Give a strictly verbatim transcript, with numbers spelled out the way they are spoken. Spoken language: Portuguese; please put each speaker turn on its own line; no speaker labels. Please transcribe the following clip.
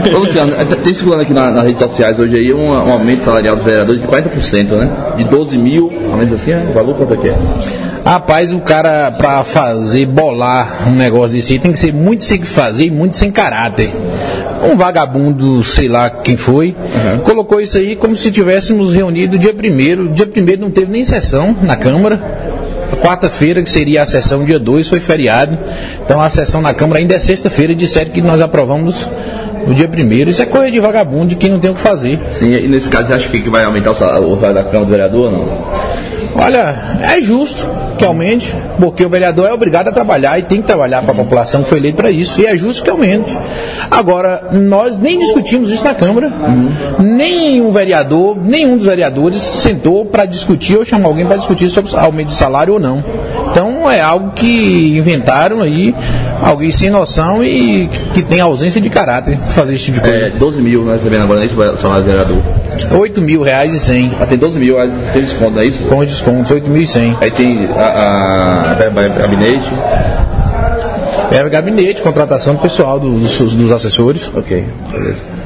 Ô, Luciano, tem circulando aqui na, nas redes sociais hoje aí um, um aumento salarial dos vereadores de quarenta por cento, né? De doze mil, ao menos assim, é? O valor quanto é que é?
Rapaz, o cara, pra fazer, bolar um negócio desse aí, tem que ser muito sem fazer e muito sem caráter. Um vagabundo, sei lá quem foi, uhum. colocou isso aí como se tivéssemos reunido dia primeiro. Dia primeiro não teve nem sessão na Câmara. Quarta-feira, que seria a sessão dia dois, foi feriado. Então a sessão na Câmara ainda é sexta-feira e disseram que nós aprovamos no dia primeiro. Isso é coisa de vagabundo, de quem não tem o que fazer.
Sim, e nesse caso você acha que vai aumentar o salário, o salário da Câmara do vereador ou não?
Olha, é justo que aumente, porque o vereador é obrigado a trabalhar e tem que trabalhar para a população que foi eleito para isso, e é justo que aumente. Agora, nós nem discutimos isso na Câmara, uhum. nem um vereador, nenhum dos vereadores sentou para discutir ou chamar alguém para discutir sobre aumento de salário ou não. Então é algo que inventaram aí, alguém sem noção e que tem ausência de caráter para fazer esse tipo de coisa.
É, doze mil nós recebendo agora, não é isso o salário do vereador?
oito mil reais e cem.
Ah, tem doze mil, tem desconto, não é isso?
Com desconto, oito mil e cem.
Aí tem a, a verba gabinete?
Verba gabinete, contratação do pessoal, dos, dos assessores.
Ok, beleza.